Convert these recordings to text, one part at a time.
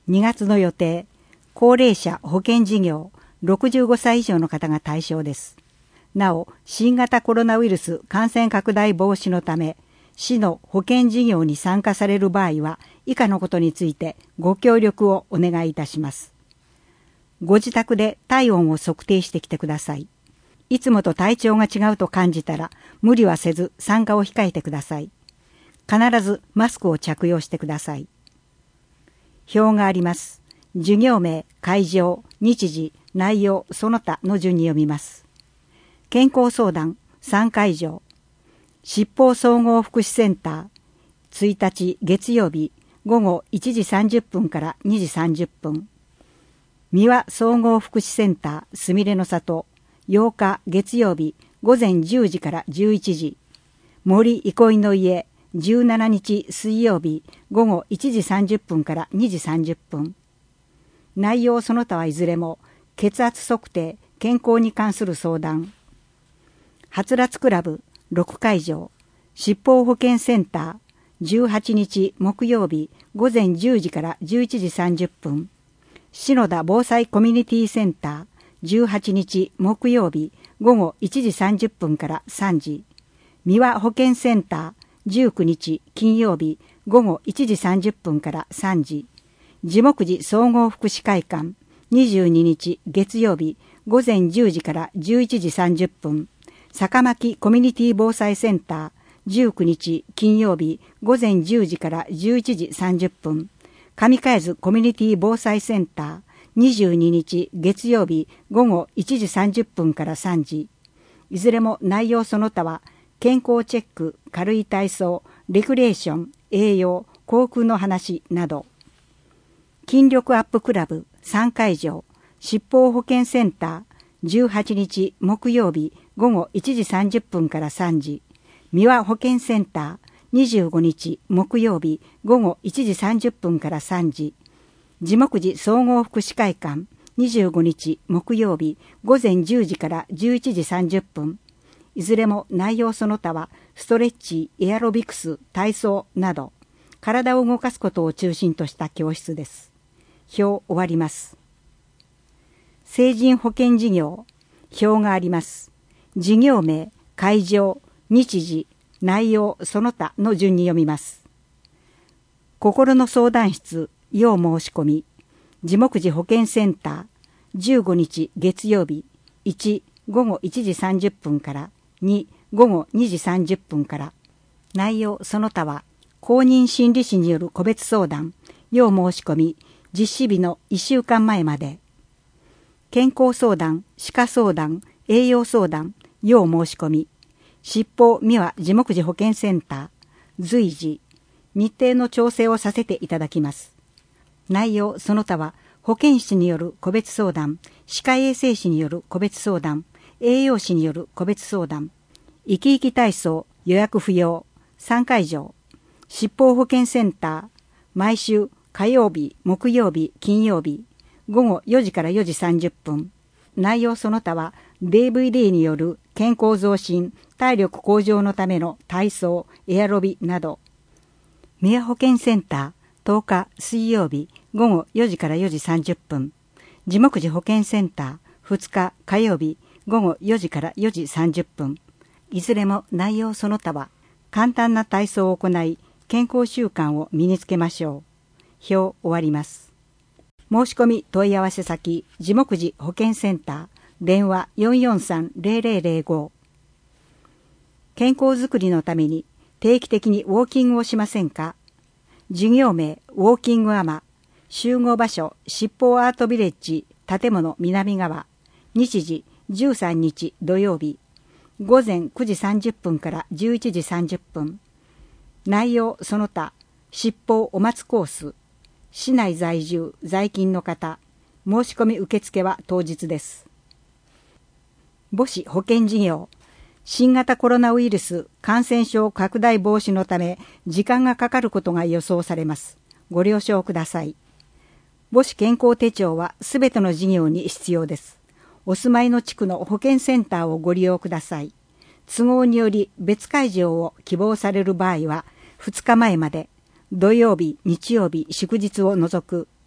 2月の予定、高齢者保険事業65歳以上の方が対象です。なお、新型コロナウイルス感染拡大防止のため、市の保険事業に参加される場合は、以下のことについてご協力をお願いいたします。ご自宅で体温を測定してきてください。いつもと体調が違うと感じたら、無理はせず参加を控えてください。必ずマスクを着用してください。表があります。授業名、会場、日時、内容、その他の順に読みます。健康相談3会場。七宝総合福祉センター、1日月曜日午後1時30分から2時30分。三輪総合福祉センター、すみれの里、8日月曜日午前10時から11時。森憩いの家、17日水曜日午後1時30分から2時30分。内容その他はいずれも血圧測定、健康に関する相談。はつらつクラブ6会場、七宝保険センター、18日木曜日午前10時から11時30分。篠田防災コミュニティセンター、18日木曜日午後1時30分から3時。三輪保健センター、19日金曜日午後1時30分から3時。地木寺総合福祉会館、22日月曜日午前10時から11時30分。坂巻コミュニティ防災センター、19日金曜日午前10時から11時30分。上海津コミュニティ防災センター、22日月曜日午後1時30分から3時。いずれも内容その他は、健康チェック、軽い体操、レクリエーション、栄養、航空の話など。筋力アップクラブ3会場、七宝保健センター、18日木曜日午後1時30分から3時。三輪保健センター、25日木曜日午後1時30分から3時。地木寺総合福祉会館、25日木曜日午前10時から11時30分。いずれも内容その他はストレッチ、エアロビクス、体操など体を動かすことを中心とした教室です。表終わります。成人保険事業、表があります。事業名、会場、日時、内容その他の順に読みます。心の相談室、要申し込み、地木寺保健センター、15日月曜日、1午後1時30分から2午後2時30分から。内容その他は公認心理師による個別相談、要申し込み、実施日の1週間前まで。健康相談、歯科相談、栄養相談、要申し込み、七宝三輪地木寺保健センター、随時、日程の調整をさせていただきます。内容その他は保健師による個別相談、歯科衛生士による個別相談、栄養士による個別相談、生き生き体操予約不要3会場、七宝保健センター、毎週火曜日、木曜日、金曜日、午後4時から4時30分。内容その他は DVD による健康増進、体力向上のための体操、エアロビなど。三輪保健センター、10日水曜日、午後4時から4時30分。地木寺保健センター、2日火曜日、午後4時から4時30分。いずれも内容その他は、簡単な体操を行い、健康習慣を身につけましょう。表終わります。申し込み問い合わせ先、地木寺保健センター、電話 443-0005。健康づくりのために定期的にウォーキングをしませんか？事業名、ウォーキングアマ、集合場所、七宝アートビレッジ、建物南側、日時13日土曜日、午前9時30分から11時30分。内容その他、七宝お松コース、市内在住、在勤の方、申し込み受付は当日です。母子保健事業、新型コロナウイルス感染症拡大防止のため時間がかかることが予想されます。ご了承ください。母子健康手帳はすべての事業に必要です。お住まいの地区の保健センターをご利用ください。都合により別会場を希望される場合は2日前まで、土曜日、日曜日、祝日を除く。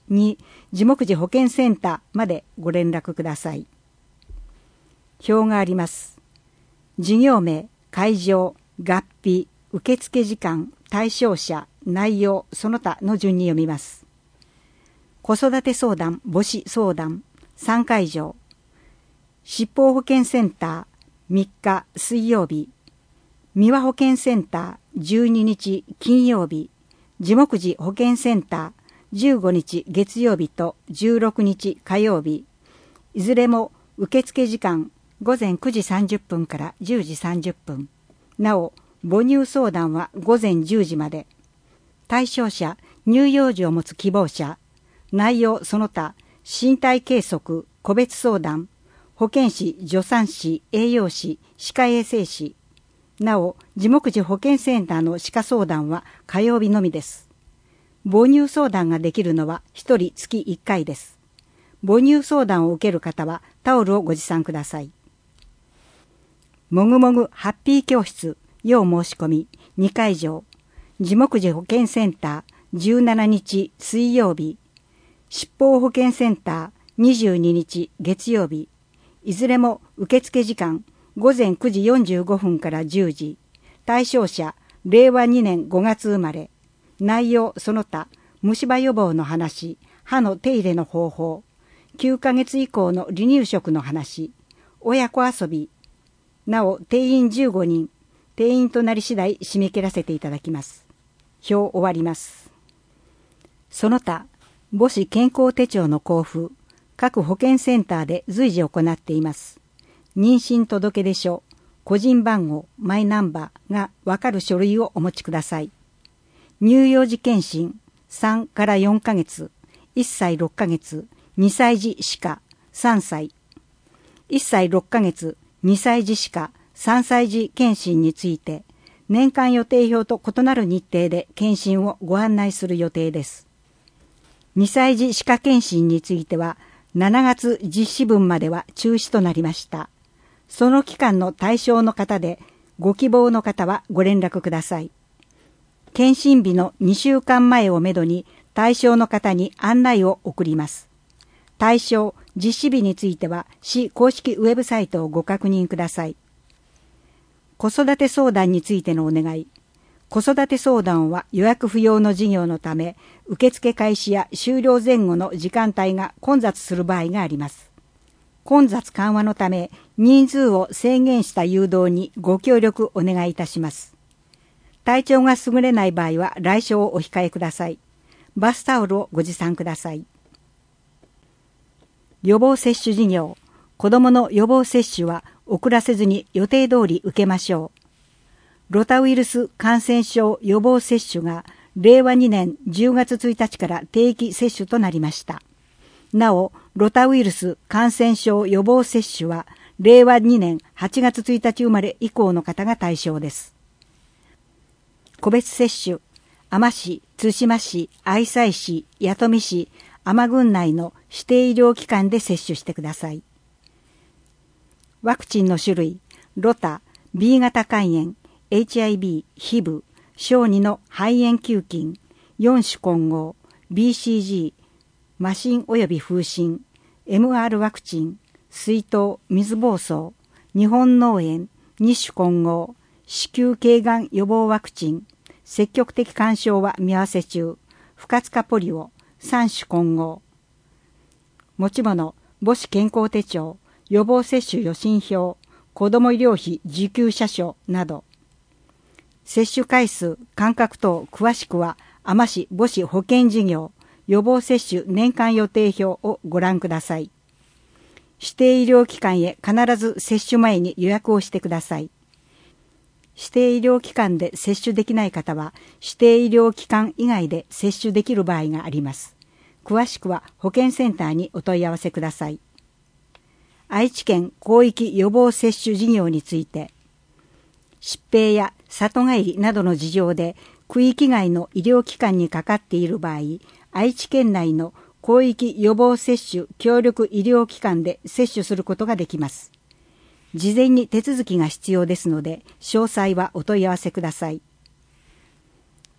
2地目児保健センターまでご連絡ください。表があります。事業名、会場、合否、受付時間、対象者、内容、その他の順に読みます。子育て相談、母子相談、3会場。疾病保健センター、3日水曜日。三輪保健センター、12日金曜日。地目児保健センター、15日月曜日と16日火曜日。いずれも受付時間、午前9時30分から10時30分。なお、母乳相談は午前10時まで。対象者、乳幼児を持つ希望者。内容その他、身体計測、個別相談、保健師、助産師、栄養士、歯科衛生士。なお、地目児保健センターの歯科相談は火曜日のみです。母乳相談ができるのは1人月1回です。母乳相談を受ける方はタオルをご持参ください。もぐもぐハッピー教室、要申し込み、2会場。地目児保健センター、17日水曜日。疾病保健センター、22日月曜日。いずれも受付時間、午前9時45分から10時。対象者、令和2年5月生まれ。内容その他、虫歯予防の話、歯の手入れの方法、9ヶ月以降の離乳食の話、親子遊び。なお、定員15人。定員となり次第締め切らせていただきます。表終わります。その他、母子健康手帳の交付、各保健センターで随時行っています。妊娠届出書、個人番号、マイナンバーがわかる書類をお持ちください。乳幼児健診、3から4ヶ月、1歳6ヶ月、2歳児歯科、3歳。1歳6ヶ月、2歳児歯科、3歳児健診について、年間予定表と異なる日程で健診をご案内する予定です。2歳児歯科健診については、7月実施分までは中止となりました。その期間の対象の方で、ご希望の方はご連絡ください。検診日の2週間前をめどに対象の方に案内を送ります。対象、実施日については市公式ウェブサイトをご確認ください。子育て相談についてのお願い。子育て相談は予約不要の事業のため、受付開始や終了前後の時間帯が混雑する場合があります。混雑緩和のため、人数を制限した誘導にご協力お願いいたします。体調が優れない場合は来所をお控えください。バスタオルをご持参ください。予防接種事業。子どもの予防接種は遅らせずに予定通り受けましょう。ロタウイルス感染症予防接種が令和2年10月1日から定期接種となりました。なお、ロタウイルス感染症予防接種は令和2年8月1日生まれ以降の方が対象です。個別接種、海士市、対馬市、愛西市、弥富市、海士郡内の指定医療機関で接種してください。ワクチンの種類、ロタ、B 型肝炎、HIV、HIV、小児の肺炎球菌、4種混合、BCG、麻疹及び風疹、MR ワクチン、水痘、水疱瘡、日本脳炎、2種混合、子宮頸がん予防ワクチン、積極的干渉は見合わせ中、不活化ポリオ、3種混合。持ち物、母子健康手帳、予防接種予診票、子ども医療費受給者書など。接種回数、間隔等詳しくは、海士市母子保健事業、予防接種年間予定表をご覧ください。指定医療機関へ必ず接種前に予約をしてください。指定医療機関で接種できない方は、指定医療機関以外で接種できる場合があります。詳しくは保健センターにお問い合わせください。愛知県広域予防接種事業について、疾病や里帰りなどの事情で区域外の医療機関にかかっている場合、愛知県内の広域予防接種協力医療機関で接種することができます。事前に手続きが必要ですので、詳細はお問い合わせください。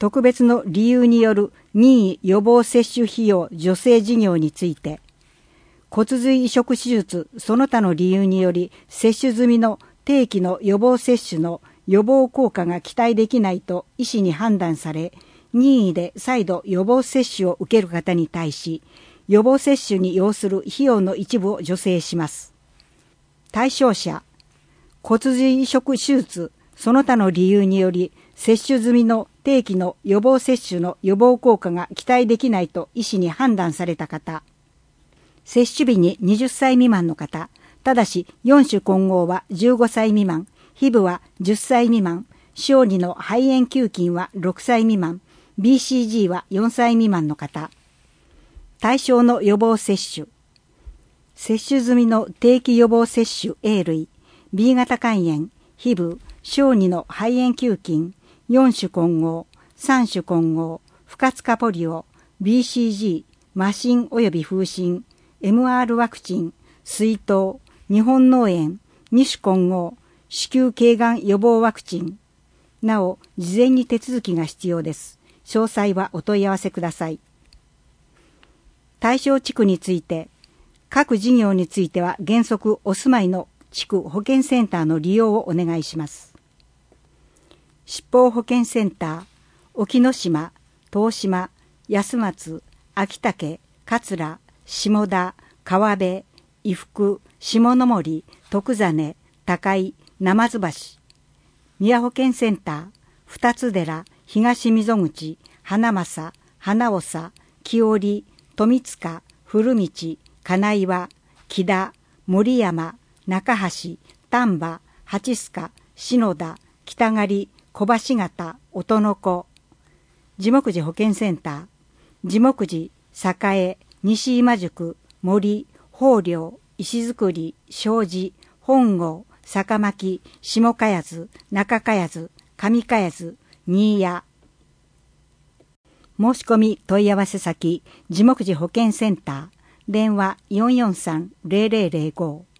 特別の理由による任意予防接種費用助成事業について、骨髄移植手術その他の理由により接種済みの定期の予防接種の予防効果が期待できないと医師に判断され、任意で再度予防接種を受ける方に対し、予防接種に要する費用の一部を助成します。対象者、骨髄移植手術その他の理由により接種済みの定期の予防接種の予防効果が期待できないと医師に判断された方、接種日に20歳未満の方、ただし4種混合は15歳未満、皮膚は10歳未満、小児の肺炎球菌は6歳未満、BCG は4歳未満の方。対象の予防接種。接種済みの定期予防接種 A 類、B 型肝炎、皮膚、小児の肺炎球菌、4種混合、3種混合、不活化ポリオ、BCG、麻疹及び風疹、MR ワクチン、水痘、日本脳炎、2種混合、子宮頸がん予防ワクチン。なお、事前に手続きが必要です。詳細はお問い合わせください。対象地区について、各事業については原則お住まいの地区保健センターの利用をお願いします。疾病保健センター、沖ノ島、東島、安松、秋竹、桂、下田、川辺、伊福、下の森、徳実、高井、鯰橋。宮保健センター、二つ寺、東溝口、花正、花長、木織、富塚、古道、金岩、木田、森山、中橋、丹波、八須賀、篠田、北狩、小橋形、音の子。地木寺保健センター、地木寺、栄、西今宿、森、豊陵、石造、障子、本郷、坂巻、下茅津、中茅津、上茅津、新谷。申し込み問い合わせ先、地木寺保健センター、電話443-0005。